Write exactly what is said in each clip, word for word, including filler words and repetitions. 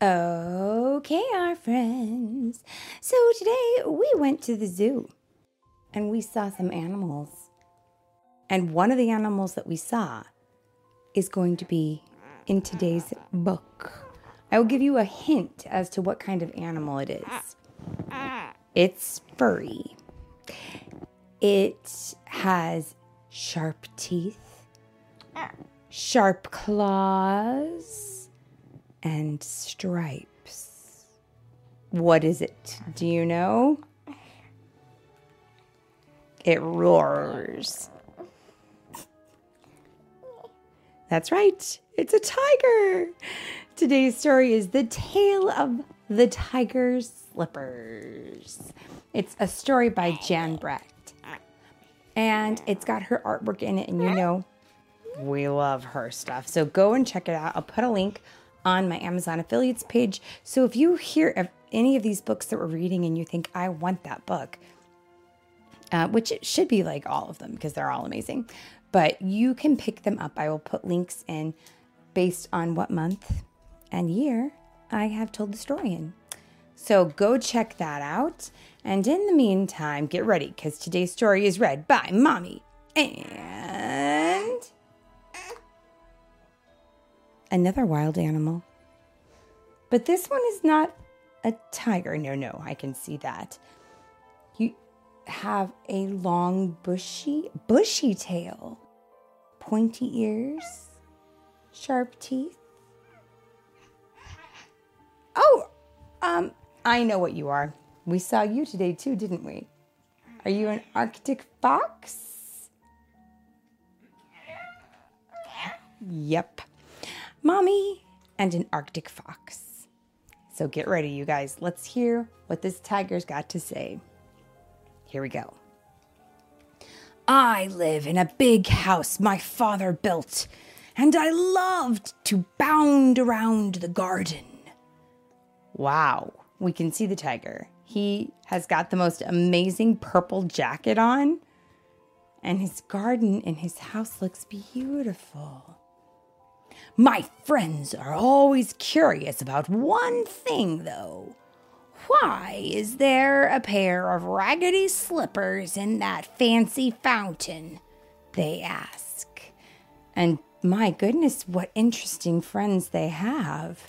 Okay, our friends. So today we went to the zoo and we saw some animals. And one of the animals that we saw is going to be in today's book. I will give you a hint as to what kind of animal it is. It's furry. It has sharp teeth, sharp claws, and stripes. What is it? Do you know? It roars. That's right. It's a tiger. Today's story is The Tale of the Tiger's Slippers. It's a story by Jan Brett. And it's got her artwork in it. And you know, we love her stuff. So go and check it out. I'll put a link on my Amazon affiliates page. So if you hear of any of these books that we're reading and you think, I want that book, uh, which it should be like all of them because they're all amazing, but you can pick them up. I will put links in based on what month and year I have told the story in. So go check that out. And in the meantime, get ready because today's story is read by Mommy and another wild animal. But this one is not a tiger. No, no, I can see that. You have a long, bushy, bushy tail, pointy ears, sharp teeth. Oh, um, I know what you are. We saw you today too, didn't we? Are you an Arctic fox? Yep. Mommy and an Arctic fox. So get ready, you guys. Let's hear what this tiger's got to say. Here we go. I live in a big house my father built, and I loved to bound around the garden. Wow, we can see the tiger. He has got the most amazing purple jacket on, and his garden in his house looks beautiful. My friends are always curious about one thing, though. Why is there a pair of raggedy slippers in that fancy fountain? They ask. And my goodness, what interesting friends they have.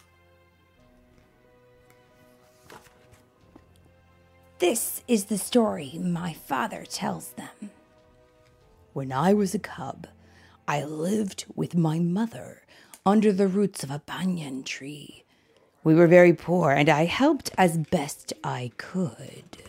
This is the story my father tells them. When I was a cub, I lived with my mother under the roots of a banyan tree. We were very poor, and I helped as best I could.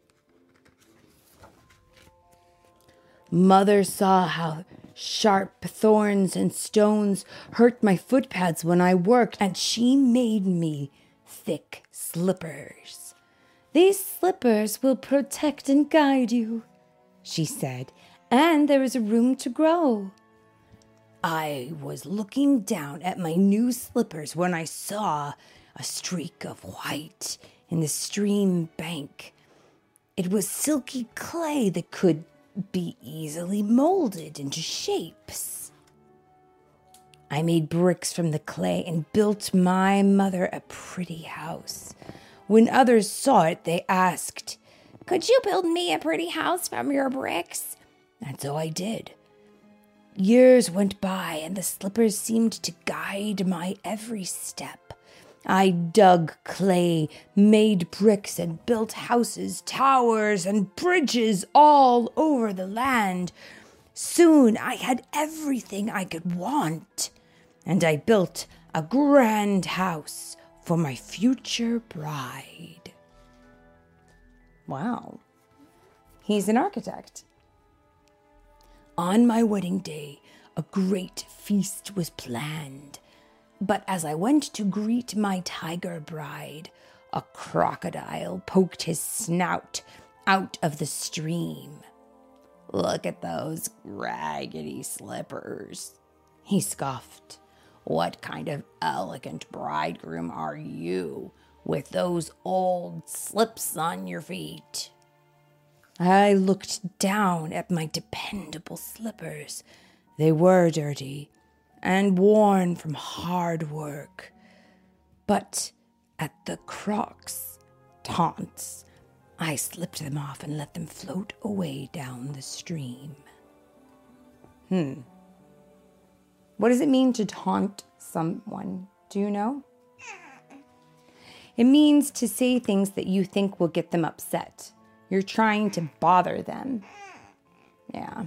Mother saw how sharp thorns and stones hurt my footpads when I worked, and she made me thick slippers. These slippers will protect and guide you, she said, and there is a room to grow. I was looking down at my new slippers when I saw a streak of white in the stream bank. It was silky clay that could be easily molded into shapes. I made bricks from the clay and built my mother a pretty house. When others saw it, they asked, "Could you build me a pretty house from your bricks?" And so I did. Years went by, and the slippers seemed to guide my every step. I dug clay, made bricks, and built houses, towers, and bridges all over the land. Soon I had everything I could want, and I built a grand house for my future bride. Wow. He's an architect. On my wedding day, a great feast was planned. But as I went to greet my tiger bride, a crocodile poked his snout out of the stream. "Look at those raggedy slippers," he scoffed. "What kind of elegant bridegroom are you with those old slips on your feet?" I looked down at my dependable slippers. They were dirty and worn from hard work. But at the Croc's taunts, I slipped them off and let them float away down the stream. Hmm. What does it mean to taunt someone? Do you know? It means to say things that you think will get them upset. You're trying to bother them. Yeah.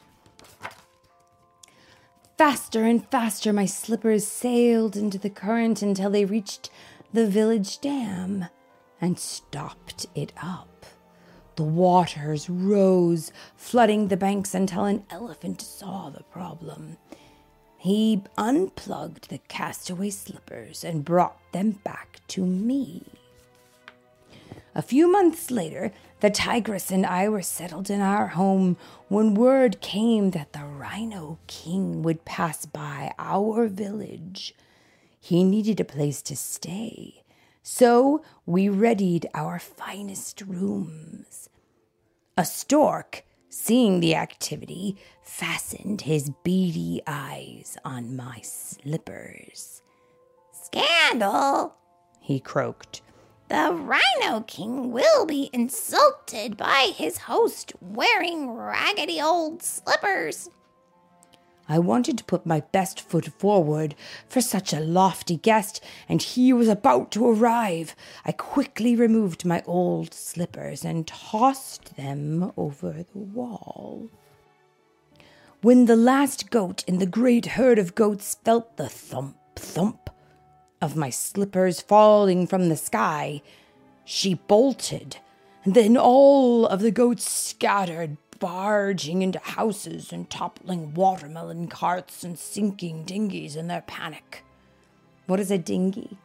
Faster and faster my slippers sailed into the current until they reached the village dam and stopped it up. The waters rose, flooding the banks until an elephant saw the problem. He unplugged the castaway slippers and brought them back to me. A few months later, the tigress and I were settled in our home when word came that the Rhino King would pass by our village. He needed a place to stay, so we readied our finest rooms. A stork, seeing the activity, fastened his beady eyes on my slippers. "Scandal," he croaked. "The Rhino King will be insulted by his host wearing raggedy old slippers." I wanted to put my best foot forward for such a lofty guest, and he was about to arrive. I quickly removed my old slippers and tossed them over the wall. When the last goat in the great herd of goats felt the thump, thump of my slippers falling from the sky, she bolted, and then all of the goats scattered, barging into houses and toppling watermelon carts and sinking dinghies in their panic. What is a dinghy?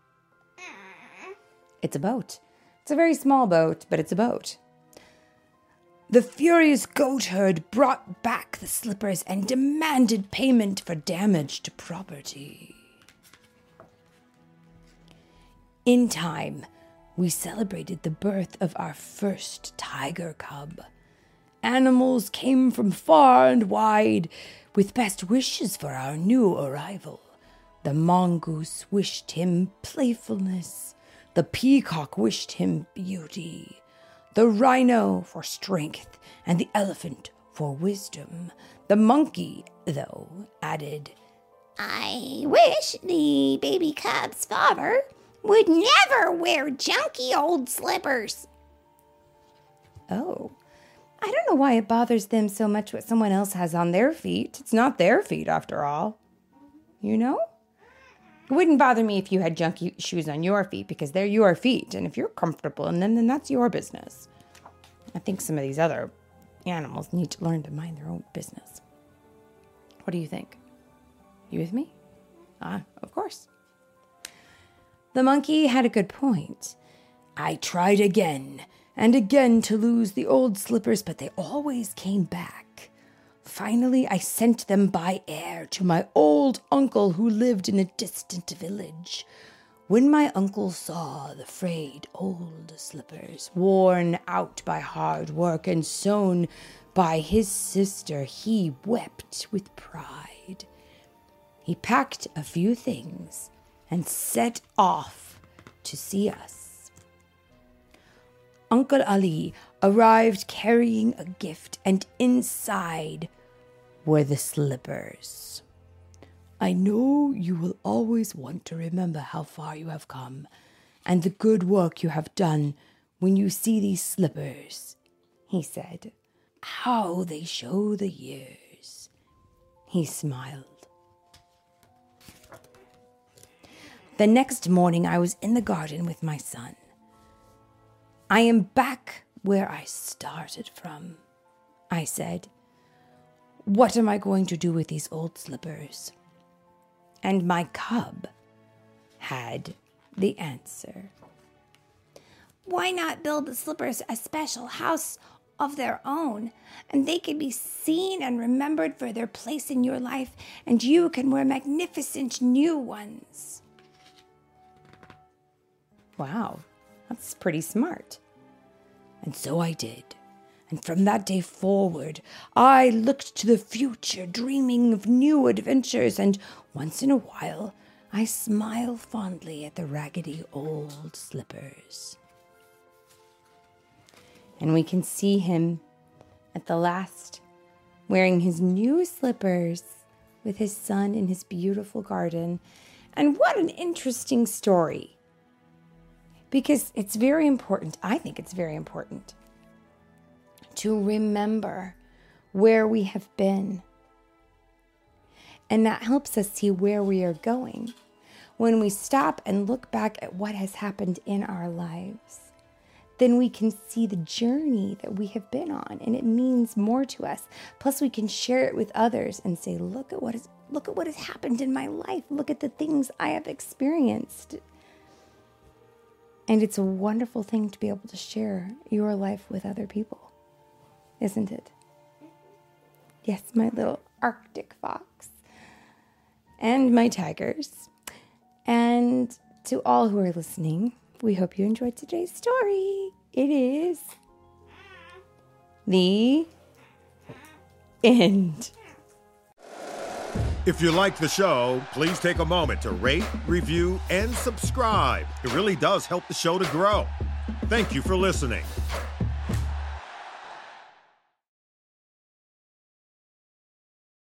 It's a boat. It's a very small boat, but it's a boat. The furious goat herd brought back the slippers and demanded payment for damaged property. In time, we celebrated the birth of our first tiger cub. Animals came from far and wide with best wishes for our new arrival. The mongoose wished him playfulness. The peacock wished him beauty. The rhino for strength, and the elephant for wisdom. The monkey, though, added, "I wish the baby cub's father would never wear junky old slippers." Oh. I don't know why it bothers them so much what someone else has on their feet. It's not their feet, after all. You know? It wouldn't bother me if you had junky shoes on your feet, because they're your feet. And if you're comfortable in them, then that's your business. I think some of these other animals need to learn to mind their own business. What do you think? You with me? Ah, of course. The monkey had a good point. I tried again and again to lose the old slippers, but they always came back. Finally, I sent them by air to my old uncle who lived in a distant village. When my uncle saw the frayed old slippers, worn out by hard work and sewn by his sister, he wept with pride. He packed a few things and set off to see us. Uncle Ali arrived carrying a gift, and inside were the slippers. I know you will always want to remember how far you have come and the good work you have done when you see these slippers, he said. How they show the years. He smiled. The next morning I was in the garden with my son. I am back where I started from, I said. What am I going to do with these old slippers? And my cub had the answer. "Why not build the slippers a special house of their own, and they can be seen and remembered for their place in your life, and you can wear magnificent new ones." Wow, that's pretty smart. And so I did. And from that day forward, I looked to the future, dreaming of new adventures, and once in a while, I smile fondly at the raggedy old slippers. And we can see him at the last wearing his new slippers with his son in his beautiful garden. And what an interesting story. Because it's very important, I think it's very important, to remember where we have been. And that helps us see where we are going. When we stop and look back at what has happened in our lives, then we can see the journey that we have been on, and it means more to us. Plus, we can share it with others and say, look at what is, look at what has happened in my life. Look at the things I have experienced. And it's a wonderful thing to be able to share your life with other people, isn't it? Yes, my little Arctic fox and my tigers. And to all who are listening, we hope you enjoyed today's story. It is the end. If you like the show, please take a moment to rate, review, and subscribe. It really does help the show to grow. Thank you for listening.